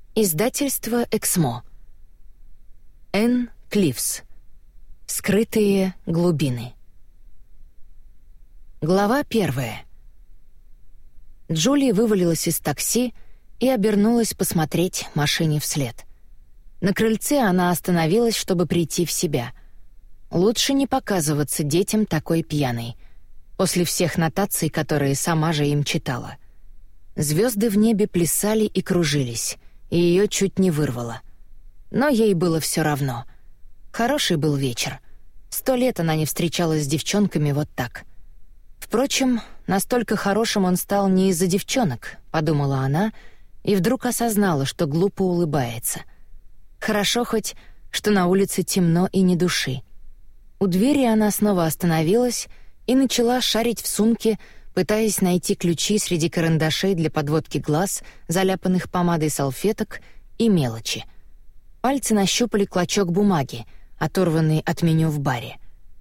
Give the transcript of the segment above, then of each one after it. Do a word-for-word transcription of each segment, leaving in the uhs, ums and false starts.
Издательство «Эксмо». Энн Кливс. Скрытые глубины. Глава первая. Джули вывалилась из такси и обернулась посмотреть машине вслед. На крыльце она остановилась, чтобы прийти в себя. Лучше не показываться детям такой пьяной, после всех нотаций, которые сама же им читала. Звезды в небе плясали и кружились, и ее чуть не вырвало. Но ей было все равно. Хороший был вечер. Сто лет она не встречалась с девчонками вот так. Впрочем, настолько хорошим он стал не из-за девчонок, подумала она, и вдруг осознала, что глупо улыбается. Хорошо хоть, что на улице темно и ни души. У двери она снова остановилась и начала шарить в сумке, пытаясь найти ключи среди карандашей для подводки глаз, заляпанных помадой салфеток и мелочи. Пальцы нащупали клочок бумаги, оторванный от меню в баре.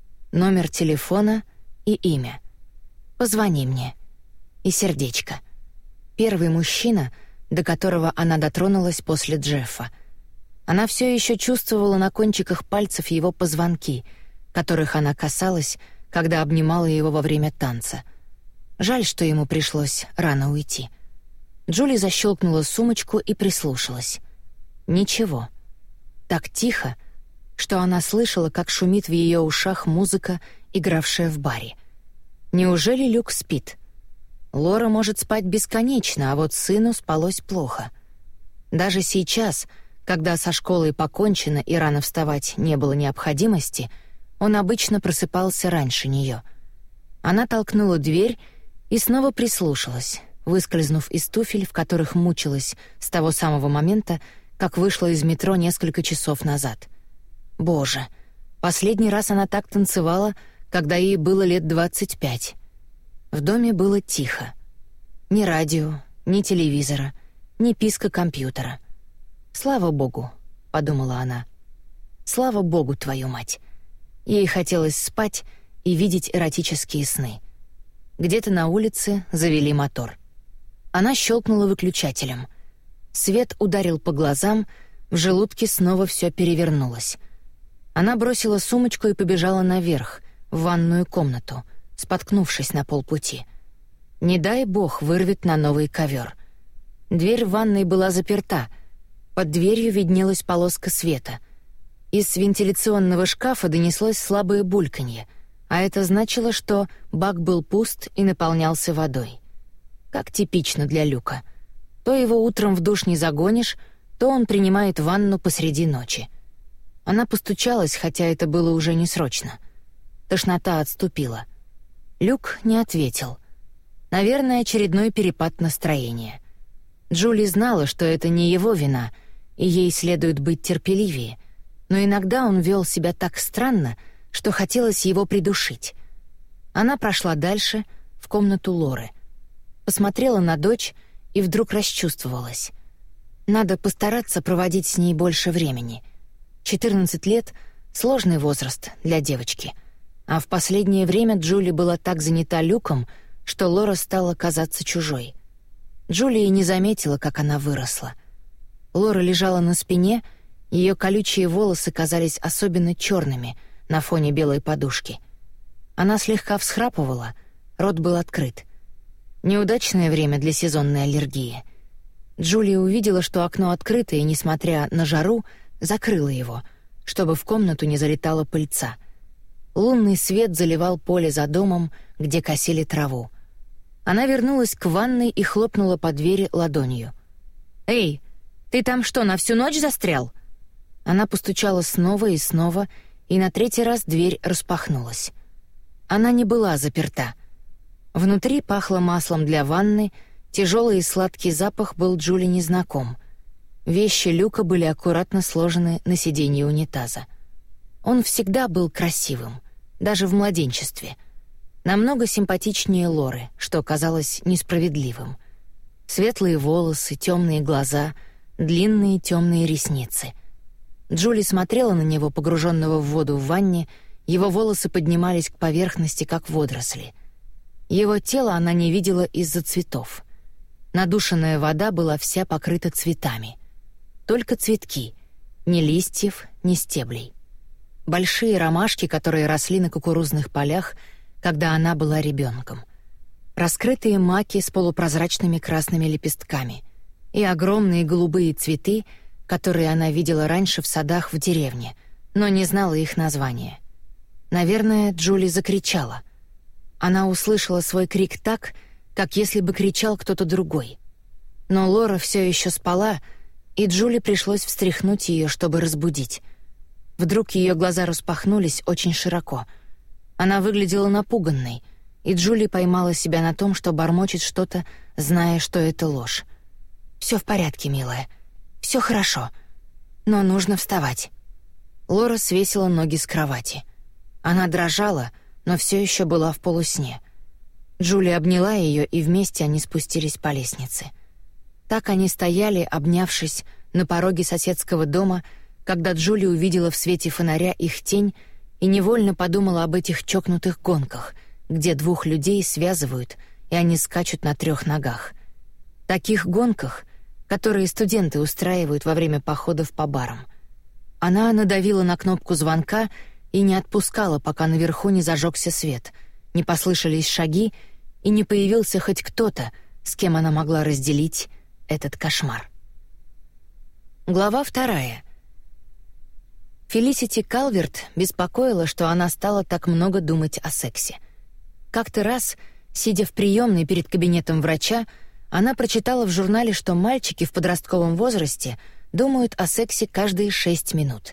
Номер телефона и имя. «Позвони мне». И сердечко. Первый мужчина, до которого она дотронулась после Джеффа. Она все еще чувствовала на кончиках пальцев его позвонки, которых она касалась, когда обнимала его во время танца. Жаль, что ему пришлось рано уйти. Джули защелкнула сумочку и прислушалась. Ничего. Так тихо, что она слышала, как шумит в ее ушах музыка, игравшая в баре. Неужели Люк спит? Лора может спать бесконечно, а вот сыну спалось плохо. Даже сейчас, когда со школой покончено и рано вставать не было необходимости, он обычно просыпался раньше нее. Она толкнула дверь и снова прислушалась, выскользнув из туфель, в которых мучилась с того самого момента, как вышла из метро несколько часов назад. Боже, последний раз она так танцевала, когда ей было лет двадцать пять. В доме было тихо. Ни радио, ни телевизора, ни писка компьютера. «Слава Богу», — подумала она. «Слава Богу, твою мать». Ей хотелось спать и видеть эротические сны. Где-то на улице завели мотор. Она щелкнула выключателем. Свет ударил по глазам, в желудке снова все перевернулось. Она бросила сумочку и побежала наверх, в ванную комнату, споткнувшись на полпути. Не дай бог вырвет на новый ковер. Дверь в ванной была заперта. Под дверью виднелась полоска света. Из вентиляционного шкафа донеслось слабое бульканье, а это значило, что бак был пуст и наполнялся водой. Как типично для Люка. То его утром в душ не загонишь, то он принимает ванну посреди ночи. Она постучалась, хотя это было уже не срочно. Тошнота отступила. Люк не ответил. Наверное, очередной перепад настроения. Джули знала, что это не его вина, и ей следует быть терпеливее, но иногда он вел себя так странно, что хотелось его придушить. Она прошла дальше, в комнату Лоры. Посмотрела на дочь и вдруг расчувствовалась. Надо постараться проводить с ней больше времени. четырнадцать лет — сложный возраст для девочки. А в последнее время Джули была так занята Люком, что Лора стала казаться чужой. Джули и не заметила, как она выросла. Лора лежала на спине, ее колючие волосы казались особенно черными на фоне белой подушки. Она слегка всхрапывала, рот был открыт. Неудачное время для сезонной аллергии. Джулия увидела, что окно открыто, и, несмотря на жару, закрыла его, чтобы в комнату не залетала пыльца. Лунный свет заливал поле за домом, где косили траву. Она вернулась к ванной и хлопнула по двери ладонью. «Эй, ты там что, на всю ночь застрял?» Она постучала снова и снова, и на третий раз дверь распахнулась. Она не была заперта. Внутри пахло маслом для ванны, тяжелый и сладкий запах был Джули незнаком. Вещи Люка были аккуратно сложены на сиденье унитаза. Он всегда был красивым, даже в младенчестве. Намного симпатичнее Лоры, что казалось несправедливым. Светлые волосы, темные глаза, длинные темные ресницы. Джули смотрела на него, погруженного в воду в ванне, его волосы поднимались к поверхности, как водоросли. Его тело она не видела из-за цветов. Надушенная вода была вся покрыта цветами. только цветки, ни листьев, ни стеблей. Большие ромашки, которые росли на кукурузных полях, когда она была ребенком. Раскрытые маки с полупрозрачными красными лепестками и огромные голубые цветы, которые она видела раньше в садах в деревне, но не знала их названия. Наверное, Джули закричала. Она услышала свой крик так, как если бы кричал кто-то другой. Но Лора все еще спала, и Джули пришлось встряхнуть ее, чтобы разбудить. Вдруг ее глаза распахнулись очень широко. Она выглядела напуганной, и Джули поймала себя на том, что бормочет что-то, зная, что это ложь. «Все в порядке, милая. Все хорошо. Но нужно вставать». Лора свесила ноги с кровати. Она дрожала, но все еще была в полусне. Джули обняла ее, и вместе они спустились по лестнице. Так они стояли, обнявшись, на пороге соседского дома, когда Джули увидела в свете фонаря их тень и невольно подумала об этих чокнутых гонках, где двух людей связывают, и они скачут на трех ногах. Таких гонках, которые студенты устраивают во время походов по барам. Она надавила на кнопку звонка и не отпускала, пока наверху не зажегся свет, не послышались шаги и не появился хоть кто-то, с кем она могла разделить этот кошмар. Глава вторая. Фелисити Калверт беспокоила, что она стала так много думать о сексе. Как-то раз, сидя в приемной перед кабинетом врача, она прочитала в журнале, что мальчики в подростковом возрасте думают о сексе каждые шесть минут.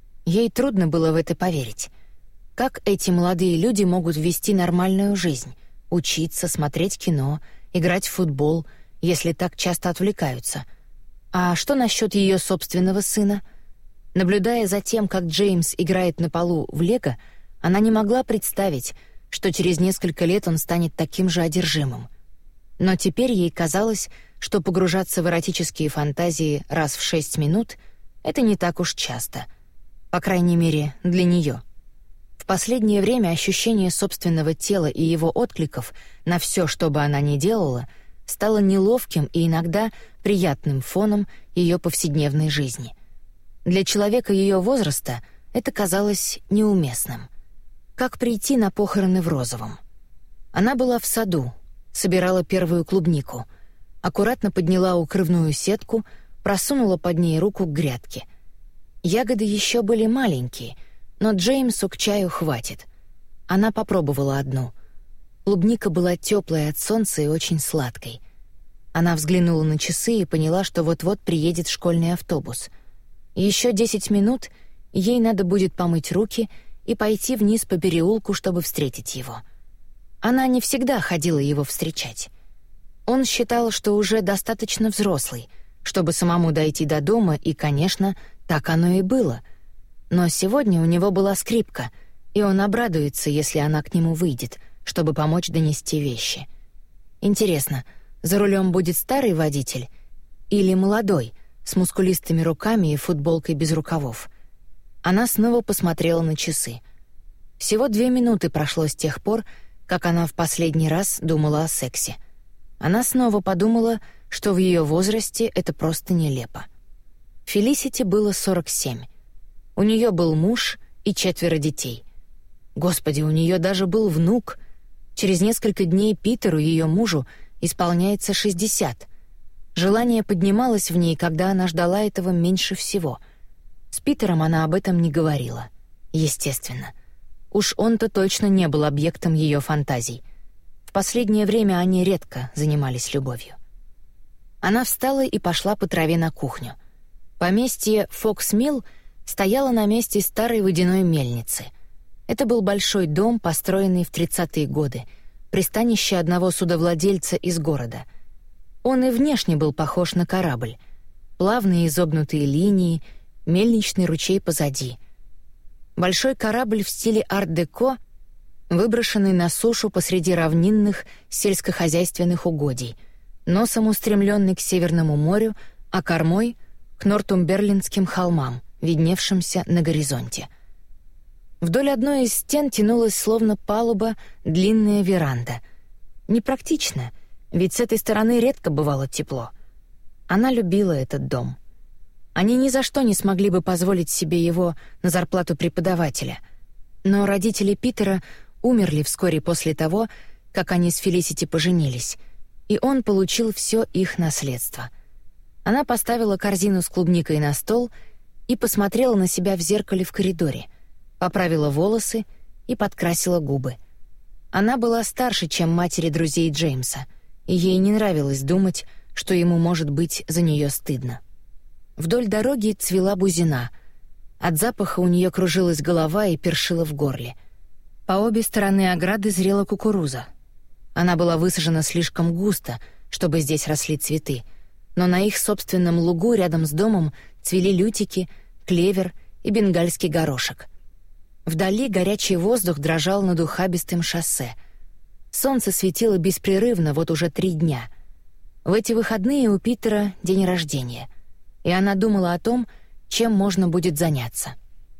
Ей трудно было в это поверить. Как эти молодые люди могут вести нормальную жизнь, учиться, смотреть кино, играть в футбол, если так часто отвлекаются? А что насчет ее собственного сына? Наблюдая за тем, как Джеймс играет на полу в лего, она не могла представить, что через несколько лет он станет таким же одержимым. Но теперь ей казалось, что погружаться в эротические фантазии раз в шесть минут — это не так уж часто. По крайней мере, для нее. В последнее время ощущение собственного тела и его откликов на все, что бы она ни делала, стало неловким и иногда приятным фоном ее повседневной жизни. Для человека ее возраста это казалось неуместным. Как прийти на похороны в розовом? Она была в саду, собирала первую клубнику, аккуратно подняла укрывную сетку, просунула под ней руку к грядке. Ягоды еще были маленькие, но Джеймсу к чаю хватит. Она попробовала одну. Клубника была теплая от солнца и очень сладкой. Она взглянула на часы и поняла, что вот-вот приедет школьный автобус. Еще десять минут, и ей надо будет помыть руки и пойти вниз по переулку, чтобы встретить его. Она не всегда ходила его встречать. Он считал, что уже достаточно взрослый, чтобы самому дойти до дома, и, конечно, так оно и было. Но сегодня у него была скрипка, и он обрадуется, если она к нему выйдет, чтобы помочь донести вещи. Интересно, за рулем будет старый водитель или молодой, с мускулистыми руками и футболкой без рукавов? Она снова посмотрела на часы. Всего две минуты прошло с тех пор, как она в последний раз думала о сексе. Она снова подумала, что в ее возрасте это просто нелепо. Фелисити было сорок семь. У нее был муж и четверо детей. Господи, у нее даже был внук. Через несколько дней Питеру, ее мужу, исполняется шестьдесят. Желание поднималось в ней, когда она ждала этого меньше всего. С Питером она об этом не говорила. Естественно. Уж он-то точно не был объектом ее фантазий. В последнее время они редко занимались любовью. Она встала и пошла по траве на кухню. Поместье Фокс-Милл стояло на месте старой водяной мельницы. Это был большой дом, построенный в тридцатые годы, пристанище одного судовладельца из города. Он и внешне был похож на корабль. Плавные изогнутые линии, мельничный ручей позади. Большой корабль в стиле арт-деко, выброшенный на сушу посреди равнинных сельскохозяйственных угодий, носом устремленный к Северному морю, а кормой — к Нортумберлендским холмам, видневшимся на горизонте. Вдоль одной из стен тянулась словно палуба длинная веранда. Непрактично, ведь с этой стороны редко бывало тепло. Она любила этот дом. Они ни за что не смогли бы позволить себе его на зарплату преподавателя. Но родители Питера умерли вскоре после того, как они с Фелисити поженились, и он получил все их наследство. Она поставила корзину с клубникой на стол и посмотрела на себя в зеркале в коридоре, поправила волосы и подкрасила губы. Она была старше, чем матери друзей Джеймса, и ей не нравилось думать, что ему может быть за нее стыдно. Вдоль дороги цвела бузина. От запаха у нее кружилась голова и першило в горле. По обе стороны ограды зрела кукуруза. Она была высажена слишком густо, чтобы здесь росли цветы, но на их собственном лугу рядом с домом цвели лютики, клевер и бенгальский горошек. Вдали горячий воздух дрожал над ухабистым шоссе. Солнце светило беспрерывно вот уже три дня. В эти выходные у Питера день рождения, и она думала о том, чем можно будет заняться.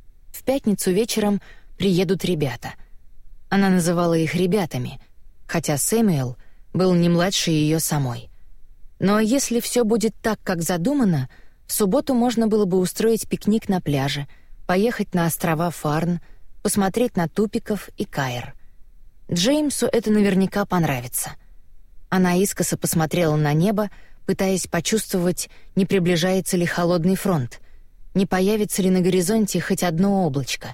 В пятницу вечером приедут ребята. Она называла их ребятами, хотя Сэмюэл был не младше ее самой. Но если все будет так, как задумано, в субботу можно было бы устроить пикник на пляже, поехать на острова Фарн, посмотреть на тупиков и Каир. Джеймсу это наверняка понравится. Она искоса посмотрела на небо, пытаясь почувствовать, не приближается ли холодный фронт, не появится ли на горизонте хоть одно облачко.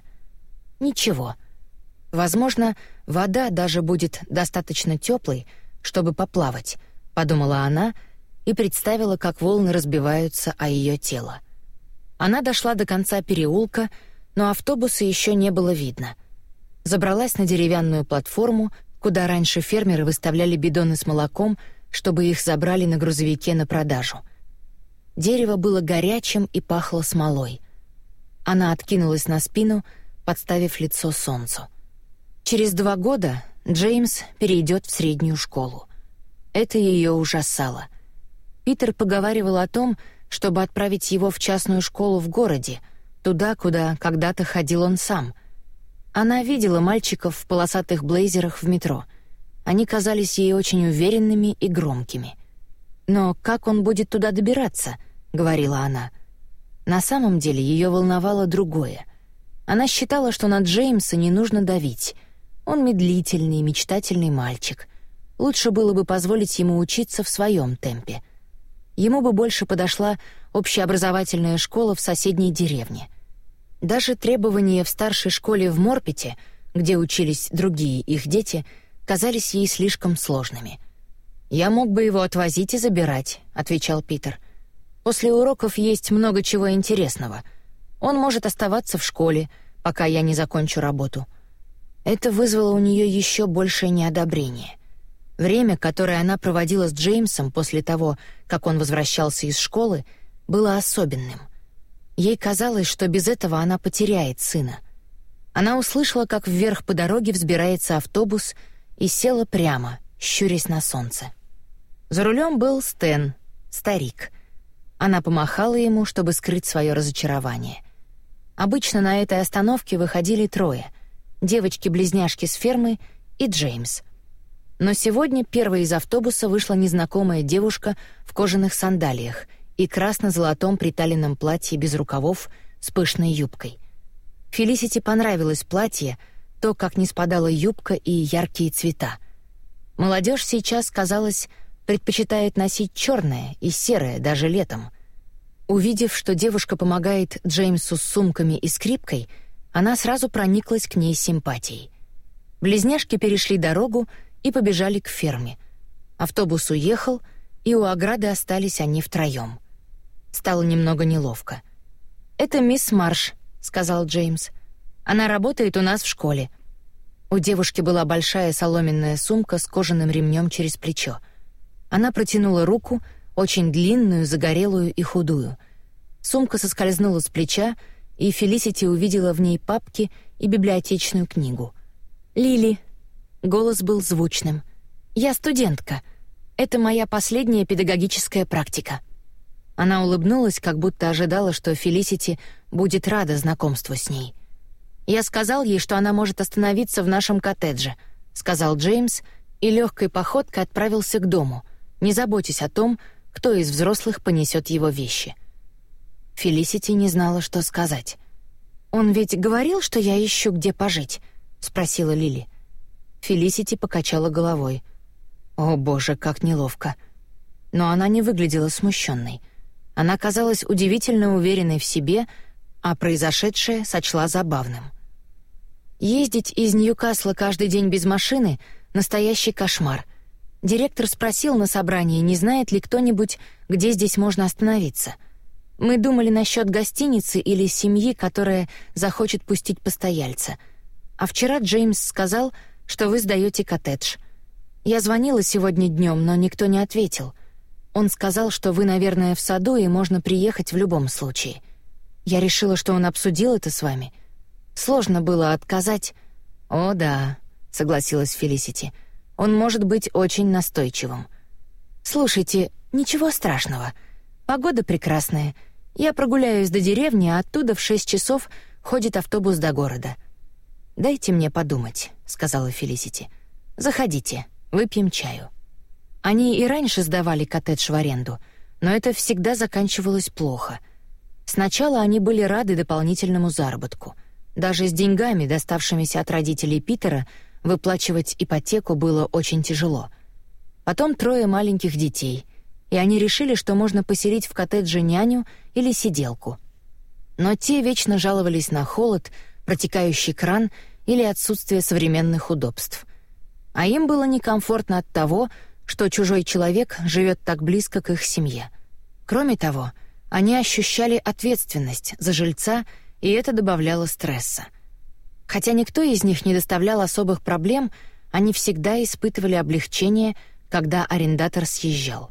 Ничего. Возможно, вода даже будет достаточно теплой, чтобы поплавать, подумала она и представила, как волны разбиваются о ее тело. Она дошла до конца переулка, но автобуса еще не было видно. Забралась на деревянную платформу, куда раньше фермеры выставляли бидоны с молоком, чтобы их забрали на грузовике на продажу. Дерево было горячим и пахло смолой. Она откинулась на спину, подставив лицо солнцу. Через два года Джеймс перейдет в среднюю школу. Это ее ужасало. Питер поговаривал о том, чтобы отправить его в частную школу в городе, туда, куда когда-то ходил он сам. Она видела мальчиков в полосатых блейзерах в метро. Они казались ей очень уверенными и громкими. «Но как он будет туда добираться?» — говорила она. На самом деле ее волновало другое. Она считала, что на Джеймса не нужно давить. Он медлительный, мечтательный мальчик. Лучше было бы позволить ему учиться в своем темпе. Ему бы больше подошла общеобразовательная школа в соседней деревне. Даже требования в старшей школе в Морпете, где учились другие их дети, казались ей слишком сложными. «Я мог бы его отвозить и забирать», — отвечал Питер. «После уроков есть много чего интересного. Он может оставаться в школе, пока я не закончу работу». Это вызвало у нее еще большее неодобрение. Время, которое она проводила с Джеймсом после того, как он возвращался из школы, было особенным. Ей казалось, что без этого она потеряет сына. Она услышала, как вверх по дороге взбирается автобус, и села прямо, щурясь на солнце. За рулем был Стэн, старик. Она помахала ему, чтобы скрыть свое разочарование. Обычно на этой остановке выходили трое: девочки-близняшки с фермы и Джеймс. Но сегодня первой из автобуса вышла незнакомая девушка в кожаных сандалиях и красно-золотом приталенном платье без рукавов с пышной юбкой. Фелисити понравилось платье, то, как не спадала юбка и яркие цвета. Молодежь сейчас, казалось, предпочитает носить черное и серое даже летом. Увидев, что девушка помогает Джеймсу с сумками и скрипкой, она сразу прониклась к ней симпатией. Близняшки перешли дорогу и побежали к ферме. Автобус уехал, и у ограды остались они втроем. Стало немного неловко. «Это мисс Марш», — сказал Джеймс. «Она работает у нас в школе». У девушки была большая соломенная сумка с кожаным ремнем через плечо. Она протянула руку, очень длинную, загорелую и худую. Сумка соскользнула с плеча, и Фелисити увидела в ней папки и библиотечную книгу. «Лили». Голос был звучным. «Я студентка. Это моя последняя педагогическая практика». Она улыбнулась, как будто ожидала, что Фелисити будет рада знакомству с ней. «Я сказал ей, что она может остановиться в нашем коттедже», — сказал Джеймс, и легкой походкой отправился к дому, не заботясь о том, кто из взрослых понесет его вещи. Фелисити не знала, что сказать. «Он ведь говорил, что я ищу, где пожить?» — спросила Лили. Фелисити покачала головой. О, боже, как неловко. Но она не выглядела смущенной. Она казалась удивительно уверенной в себе, а произошедшее сочла забавным. Ездить из Ньюкасла каждый день без машины — настоящий кошмар. Директор спросил на собрании, не знает ли кто-нибудь, где здесь можно остановиться. Мы думали насчет гостиницы или семьи, которая захочет пустить постояльца. А вчера Джеймс сказал, что вы сдаете коттедж. Я звонила сегодня днем, но никто не ответил. Он сказал, что вы, наверное, в саду и можно приехать в любом случае. Я решила, что он обсудил это с вами. Сложно было отказать. О, да, согласилась Фелисити. Он может быть очень настойчивым. Слушайте, ничего страшного. Погода прекрасная. Я прогуляюсь до деревни, а оттуда в шесть часов ходит автобус до города. Дайте мне подумать, сказала Фелисити. Заходите, выпьем чаю. Они и раньше сдавали коттедж в аренду, но это всегда заканчивалось плохо. Сначала они были рады дополнительному заработку. Даже с деньгами, доставшимися от родителей Питера, выплачивать ипотеку было очень тяжело. Потом трое маленьких детей, и они решили, что можно поселить в коттедже няню или сиделку. Но те вечно жаловались на холод, протекающий кран или отсутствие современных удобств. А им было некомфортно от того, что чужой человек живет так близко к их семье. Кроме того, они ощущали ответственность за жильца, и это добавляло стресса. Хотя никто из них не доставлял особых проблем, они всегда испытывали облегчение, когда арендатор съезжал.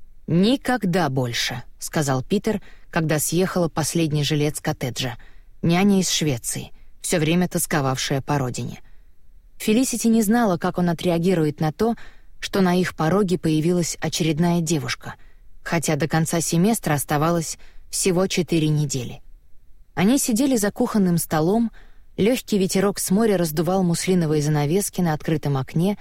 «Никогда больше», — сказал Питер, когда съехала последний жилец коттеджа, няня из Швеции, все время тосковавшая по родине. Фелисити не знала, как он отреагирует на то, что на их пороге появилась очередная девушка, хотя до конца семестра оставалось всего четыре недели. Они сидели за кухонным столом, легкий ветерок с моря раздувал муслиновые занавески на открытом окне,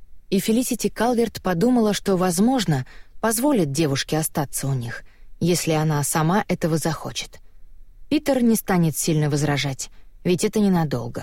и Фелисити Калверт подумала, что, возможно, позволит девушке остаться у них, если она сама этого захочет. Питер не станет сильно возражать, ведь это ненадолго.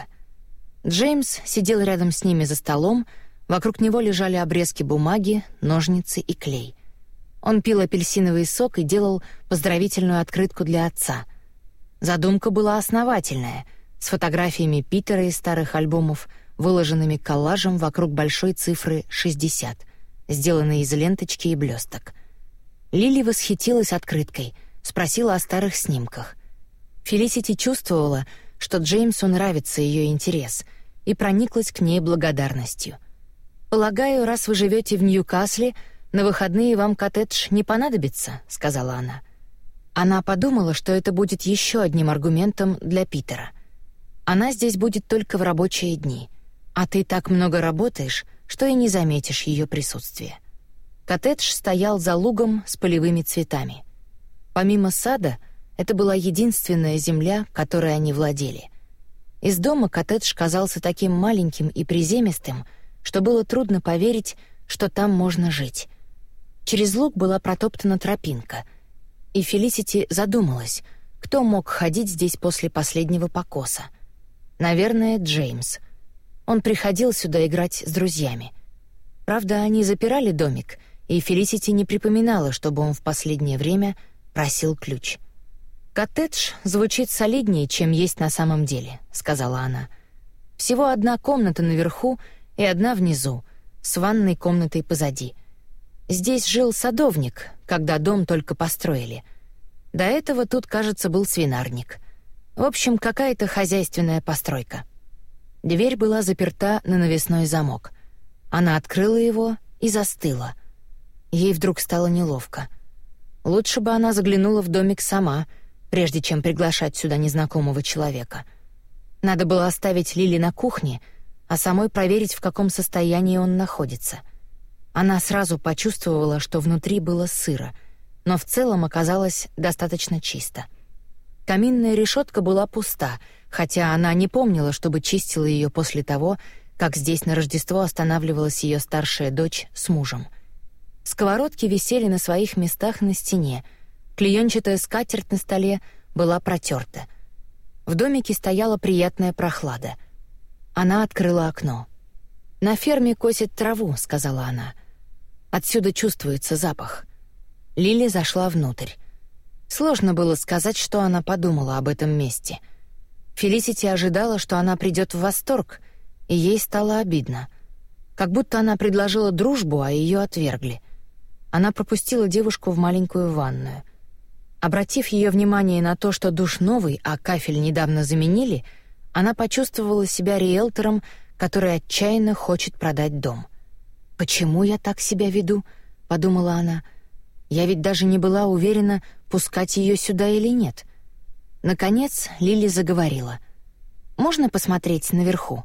Джеймс сидел рядом с ними за столом, вокруг него лежали обрезки бумаги, ножницы и клей. Он пил апельсиновый сок и делал поздравительную открытку для отца. Задумка была основательная, с фотографиями Питера из старых альбомов, выложенными коллажем вокруг большой цифры шестьдесят, сделанной из ленточки и блесток. Лили восхитилась открыткой, спросила о старых снимках. Фелисити чувствовала, что Джеймсу нравится ее интерес, и прониклась к ней благодарностью. «Полагаю, раз вы живете в Ньюкасле, на выходные вам коттедж не понадобится», — сказала она. Она подумала, что это будет еще одним аргументом для Питера. «Она здесь будет только в рабочие дни, а ты так много работаешь, что и не заметишь ее присутствия». Коттедж стоял за лугом с полевыми цветами. Помимо сада, это была единственная земля, которой они владели. Из дома коттедж казался таким маленьким и приземистым, что было трудно поверить, что там можно жить. Через луг была протоптана тропинка, и Фелисити задумалась, кто мог ходить здесь после последнего покоса. Наверное, Джеймс. Он приходил сюда играть с друзьями. Правда, они запирали домик, и Фелисити не припоминала, чтобы он в последнее время просил ключ. «Коттедж звучит солиднее, чем есть на самом деле», — сказала она. «Всего одна комната наверху и одна внизу, с ванной комнатой позади. Здесь жил садовник, когда дом только построили. До этого тут, кажется, был свинарник. В общем, какая-то хозяйственная постройка». Дверь была заперта на навесной замок. Она открыла его и застыла. Ей вдруг стало неловко. Лучше бы она заглянула в домик сама, прежде чем приглашать сюда незнакомого человека. Надо было оставить Лили на кухне, а самой проверить, в каком состоянии он находится. Она сразу почувствовала, что внутри было сыро, но в целом оказалось достаточно чисто. Каминная решетка была пуста, хотя она не помнила, чтобы чистила ее после того, как здесь на Рождество останавливалась ее старшая дочь с мужем. Сковородки висели на своих местах на стене, Клеенчатая скатерть на столе была протерта. В домике стояла приятная прохлада. Она открыла окно. «На ферме косят траву», — сказала она. «Отсюда чувствуется запах». Лили зашла внутрь. Сложно было сказать, что она подумала об этом месте. Фелисити ожидала, что она придет в восторг, и ей стало обидно. Как будто она предложила дружбу, а ее отвергли. Она пропустила девушку в маленькую ванную. Обратив ее внимание на то, что душ новый, а кафель недавно заменили, она почувствовала себя риэлтором, который отчаянно хочет продать дом. «Почему я так себя веду?» — подумала она. «Я ведь даже не была уверена, пускать ее сюда или нет». Наконец Лили заговорила. «Можно посмотреть наверху?»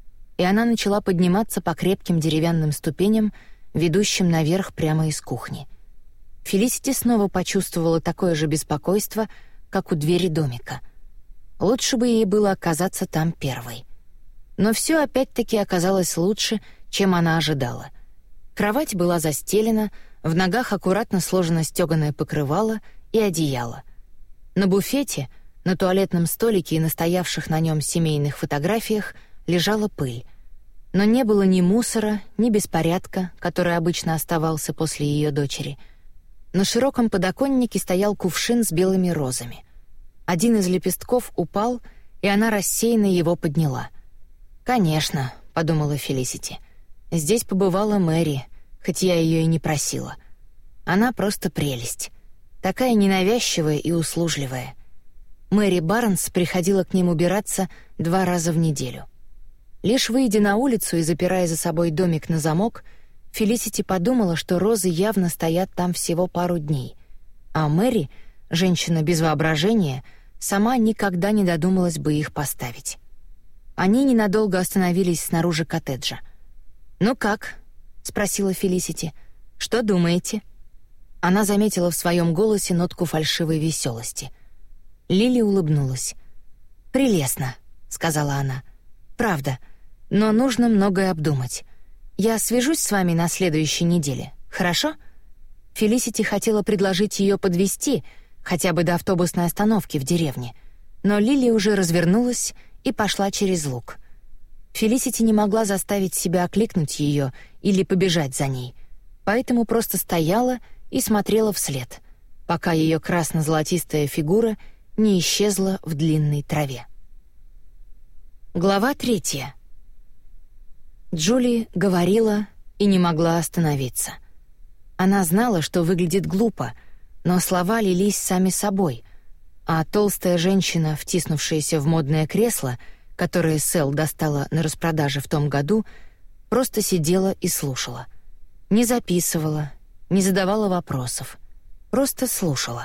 И она начала подниматься по крепким деревянным ступеням, ведущим наверх прямо из кухни. Фелисити снова почувствовала такое же беспокойство, как у двери домика. Лучше бы ей было оказаться там первой. Но все опять-таки оказалось лучше, чем она ожидала. Кровать была застелена, в ногах аккуратно сложено стёганое покрывало и одеяло. На буфете, на туалетном столике и на стоявших на нем семейных фотографиях лежала пыль. Но не было ни мусора, ни беспорядка, который обычно оставался после ее дочери. На широком подоконнике стоял кувшин с белыми розами. Один из лепестков упал, и она рассеянно его подняла. «Конечно», — подумала Фелисити, — «здесь побывала Мэри, хоть я ее и не просила. Она просто прелесть, такая ненавязчивая и услужливая». Мэри Барнс приходила к ним убираться два раза в неделю. Лишь выйдя на улицу и запирая за собой домик на замок, Фелисити подумала, что розы явно стоят там всего пару дней, а Мэри, женщина без воображения, сама никогда не додумалась бы их поставить. Они ненадолго остановились снаружи коттеджа. «Ну как?» — спросила Фелисити. «Что думаете?» Она заметила в своем голосе нотку фальшивой веселости. Лили улыбнулась. «Прелестно», — сказала она. «Правда, но нужно многое обдумать. Я свяжусь с вами на следующей неделе, хорошо?» Фелисити хотела предложить ее подвезти, хотя бы до автобусной остановки в деревне, но Лили уже развернулась и пошла через луг. Фелисити не могла заставить себя окликнуть ее или побежать за ней, поэтому просто стояла и смотрела вслед, пока ее красно-золотистая фигура не исчезла в длинной траве. Глава третья. Джули говорила и не могла остановиться. Она знала, что выглядит глупо, но слова лились сами собой, а толстая женщина, втиснувшаяся в модное кресло, которое Сэл достала на распродаже в том году, просто сидела и слушала. Не записывала, не задавала вопросов, просто слушала.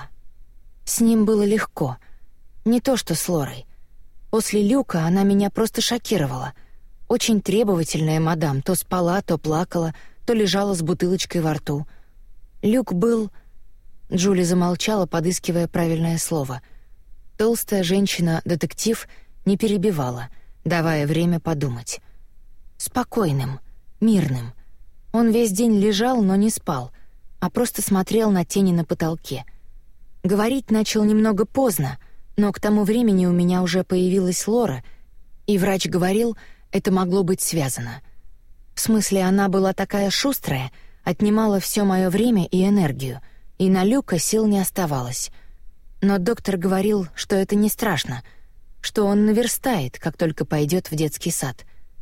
С ним было легко, не то что с Лорой. После Люка она меня просто шокировала. Очень требовательная мадам, то спала, то плакала, то лежала с бутылочкой во рту. Люк был... Джули замолчала, подыскивая правильное слово. Толстая женщина-детектив не перебивала, давая время подумать. Спокойным, мирным. Он весь день лежал, но не спал, а просто смотрел на тени на потолке. Говорить начал немного поздно, но к тому времени у меня уже появилась Лора, и врач говорил, это могло быть связано. В смысле, она была такая шустрая, отнимала все мое время и энергию, и на Люка сил не оставалось. Но доктор говорил, что это не страшно, что он наверстает, как только пойдет в детский сад.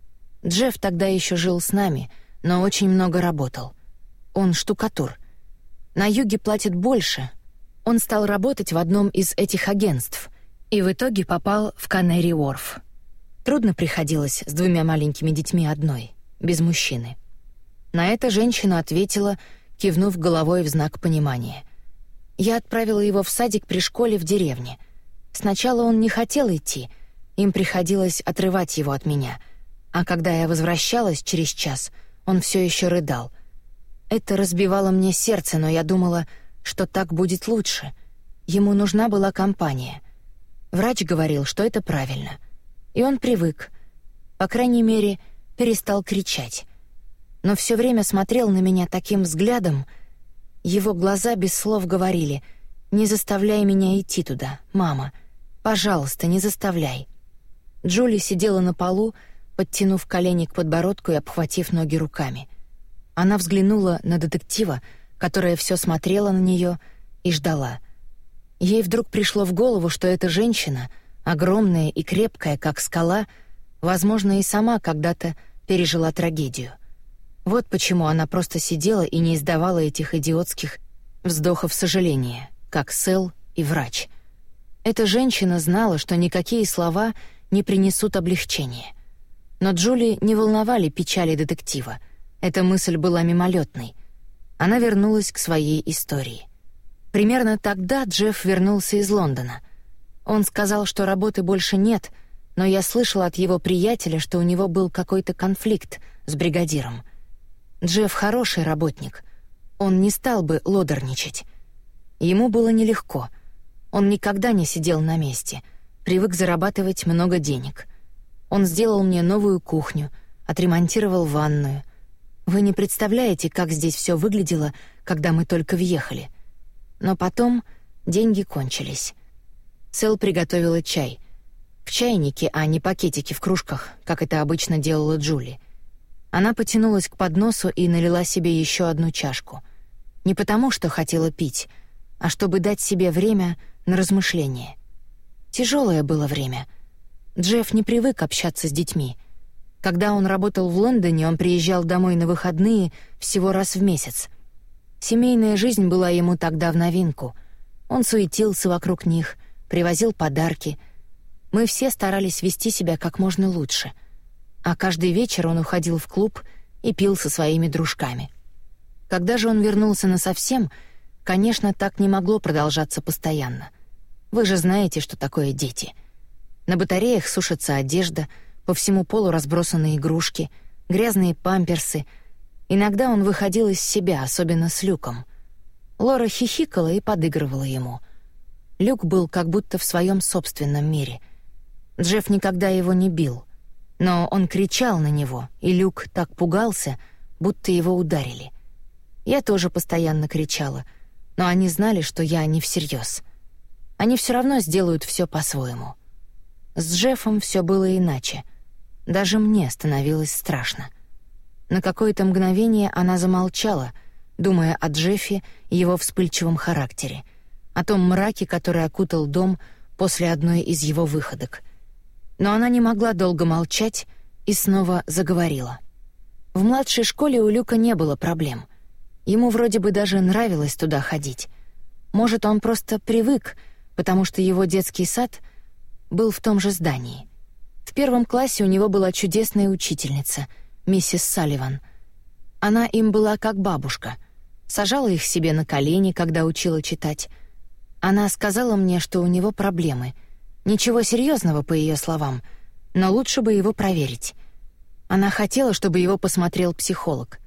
Джефф тогда еще жил с нами, но очень много работал. Он штукатур. На юге платят больше. Он стал работать в одном из этих агентств и в итоге попал в Канари-Уорф. Трудно приходилось с двумя маленькими детьми одной, без мужчины. На это женщина ответила, кивнув головой в знак понимания. Я отправила его в садик при школе в деревне. Сначала он не хотел идти, им приходилось отрывать его от меня, а когда я возвращалась через час, он все еще рыдал. Это разбивало мне сердце, но я думала, что так будет лучше. Ему нужна была компания. Врач говорил, что это правильно. И он привык. По крайней мере, перестал кричать. Но все время смотрел на меня таким взглядом. Его глаза без слов говорили: «Не заставляй меня идти туда, мама. Пожалуйста, не заставляй». Джули сидела на полу, подтянув колени к подбородку и обхватив ноги руками. Она взглянула на детектива, которая все смотрела на нее и ждала. Ей вдруг пришло в голову, что эта женщина, огромная и крепкая, как скала, возможно, и сама когда-то пережила трагедию. Вот почему она просто сидела и не издавала этих идиотских вздохов сожаления, как Сэл и врач. Эта женщина знала, что никакие слова не принесут облегчения. Но Джули не волновали печали детектива. Эта мысль была мимолетной. Она вернулась к своей истории. Примерно тогда Джефф вернулся из Лондона. Он сказал, что работы больше нет, но я слышала от его приятеля, что у него был какой-то конфликт с бригадиром. Джефф хороший работник. Он не стал бы лодорничать. Ему было нелегко. Он никогда не сидел на месте, привык зарабатывать много денег. Он сделал мне новую кухню, отремонтировал ванную. Вы не представляете, как здесь все выглядело, когда мы только въехали. Но потом деньги кончились. Сэл приготовила чай. В чайнике, а не пакетики в кружках, как это обычно делала Джули. Она потянулась к подносу и налила себе еще одну чашку. Не потому, что хотела пить, а чтобы дать себе время на размышление. Тяжелое было время. Джефф не привык общаться с детьми. Когда он работал в Лондоне, он приезжал домой на выходные всего раз в месяц. Семейная жизнь была ему тогда в новинку. Он суетился вокруг них, привозил подарки. Мы все старались вести себя как можно лучше. А каждый вечер он уходил в клуб и пил со своими дружками. Когда же он вернулся насовсем, конечно, так не могло продолжаться постоянно. Вы же знаете, что такое дети. На батареях сушится одежда, по всему полу разбросаны игрушки, грязные памперсы. Иногда он выходил из себя, особенно с Люком. Лора хихикала и подыгрывала ему. Люк был как будто в своем собственном мире. Джефф никогда его не бил, но он кричал на него, и Люк так пугался, будто его ударили. Я тоже постоянно кричала, но они знали, что я не всерьез. Они все равно сделают все по-своему. С Джеффом все было иначе. Даже мне становилось страшно. На какое-то мгновение она замолчала, думая о Джеффе и его вспыльчивом характере, о том мраке, который окутал дом после одной из его выходок. Но она не могла долго молчать и снова заговорила. В младшей школе у Люка не было проблем. Ему вроде бы даже нравилось туда ходить. Может, он просто привык, потому что его детский сад был в том же здании. В первом классе у него была чудесная учительница, миссис Салливан. Она им была как бабушка. Сажала их себе на колени, когда учила читать. Она сказала мне, что у него проблемы. Ничего серьезного, по ее словам, но лучше бы его проверить. Она хотела, чтобы его посмотрел психолог.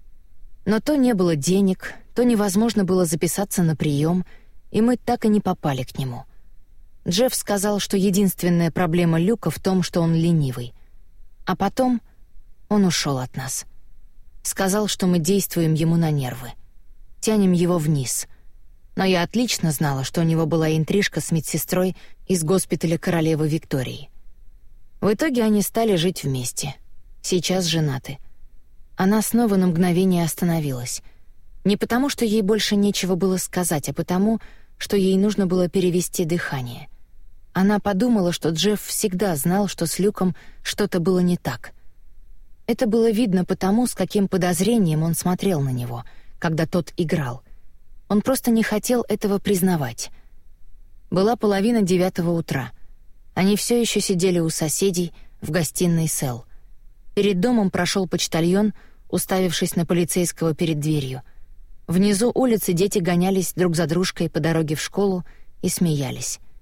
Но то не было денег, то невозможно было записаться на прием, и мы так и не попали к нему. Джефф сказал, что единственная проблема Люка в том, что он ленивый. А потом он ушел от нас. Сказал, что мы действуем ему на нервы. Тянем его вниз. Но я отлично знала, что у него была интрижка с медсестрой из госпиталя королевы Виктории. В итоге они стали жить вместе. Сейчас женаты. Она снова на мгновение остановилась. Не потому, что ей больше нечего было сказать, а потому, что ей нужно было перевести дыхание. Она подумала, что Джефф всегда знал, что с Люком что-то было не так. Это было видно потому, с каким подозрением он смотрел на него, когда тот играл. Он просто не хотел этого признавать. Была половина девятого утра. Они все еще сидели у соседей в гостиной Сэл. Перед домом прошел почтальон, уставившись на полицейского перед дверью. Внизу улицы дети гонялись друг за дружкой по дороге в школу и смеялись.